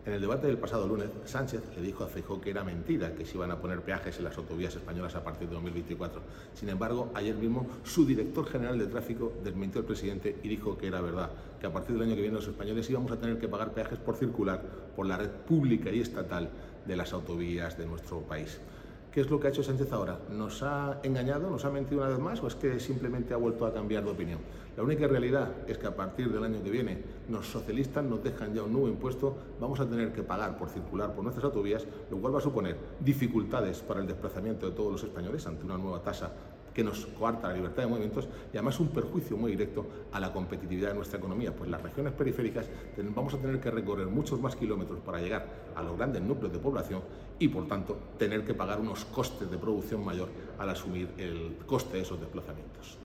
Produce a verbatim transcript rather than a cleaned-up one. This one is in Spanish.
En el debate del pasado lunes, Sánchez le dijo a Feijóo que era mentira que se iban a poner peajes en las autovías españolas a partir de dos mil veinticuatro. Sin embargo, ayer mismo su director general de tráfico desmintió al presidente y dijo que era verdad, que a partir del año que viene los españoles íbamos a tener que pagar peajes por circular por la red pública y estatal de las autovías de nuestro país. ¿Qué es lo que ha hecho Sánchez ahora? ¿Nos ha engañado? ¿Nos ha mentido una vez más? ¿O es que simplemente ha vuelto a cambiar de opinión? La única realidad es que a partir del año que viene los socialistas nos dejan ya un nuevo impuesto, vamos a tener que pagar por circular por nuestras autovías, lo cual va a suponer dificultades para el desplazamiento de todos los españoles ante una nueva tasa que nos coarta la libertad de movimientos y además un perjuicio muy directo a la competitividad de nuestra economía, pues las regiones periféricas vamos a tener que recorrer muchos más kilómetros para llegar a los grandes núcleos de población y por tanto tener que pagar unos costes de producción mayor al asumir el coste de esos desplazamientos.